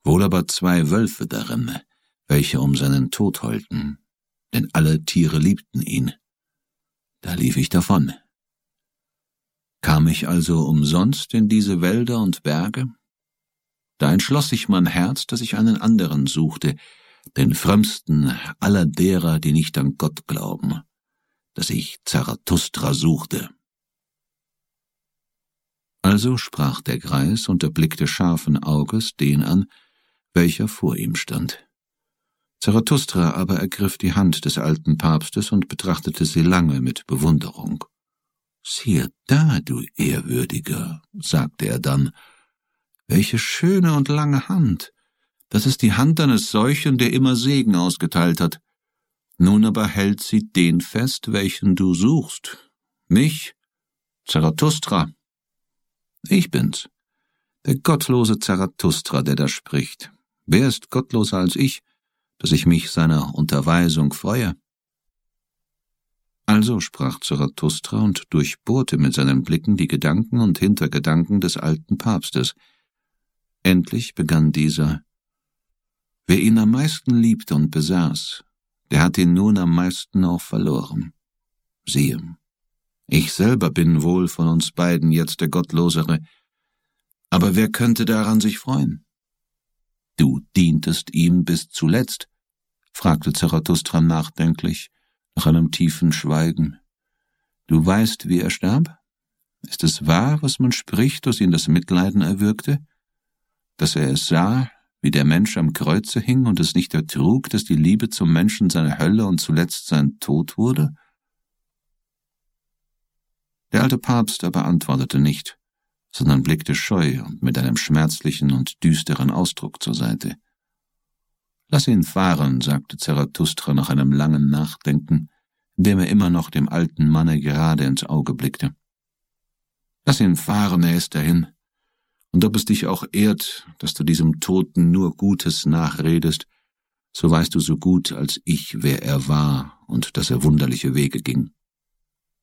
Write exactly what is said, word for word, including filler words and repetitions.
wohl aber zwei Wölfe darin, welche um seinen Tod heulten, denn alle Tiere liebten ihn. Da lief ich davon. Kam ich also umsonst in diese Wälder und Berge? Da entschloss sich mein Herz, dass ich einen anderen suchte, den frömmsten aller derer, die nicht an Gott glauben, dass ich Zarathustra suchte. Also sprach der Greis und erblickte scharfen Auges den an, welcher vor ihm stand. Zarathustra aber ergriff die Hand des alten Papstes und betrachtete sie lange mit Bewunderung. »Siehe da, du Ehrwürdiger«, sagte er dann, »welche schöne und lange Hand! Das ist die Hand eines solchen, der immer Segen ausgeteilt hat. Nun aber hält sie den fest, welchen du suchst. Mich, Zarathustra. Ich bin's, der gottlose Zarathustra, der da spricht. Wer ist gottloser als ich, dass ich mich seiner Unterweisung freue?« Also sprach Zarathustra und durchbohrte mit seinen Blicken die Gedanken und Hintergedanken des alten Papstes. Endlich begann dieser: »Wer ihn am meisten liebte und besaß, der hat ihn nun am meisten auch verloren. Siehe, ich selber bin wohl von uns beiden jetzt der Gottlosere, aber wer könnte daran sich freuen?« »Du dientest ihm bis zuletzt?« fragte Zarathustra nachdenklich, nach einem tiefen Schweigen. »Du weißt, wie er starb? Ist es wahr, was man spricht, dass ihn das Mitleiden erwürgte? Dass er es sah, wie der Mensch am Kreuze hing und es nicht ertrug, dass die Liebe zum Menschen seine Hölle und zuletzt sein Tod wurde?« Der alte Papst aber antwortete nicht, sondern blickte scheu und mit einem schmerzlichen und düsteren Ausdruck zur Seite. »Lass ihn fahren«, sagte Zarathustra nach einem langen Nachdenken, indem er immer noch dem alten Manne gerade ins Auge blickte. »Lass ihn fahren, er ist dahin. Und ob es dich auch ehrt, dass du diesem Toten nur Gutes nachredest, so weißt du so gut als ich, wer er war und dass er wunderliche Wege ging.